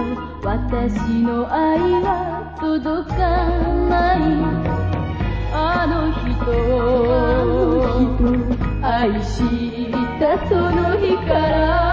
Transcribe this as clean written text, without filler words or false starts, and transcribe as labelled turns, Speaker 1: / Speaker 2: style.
Speaker 1: 私の愛は届かない。あの人を愛したその日から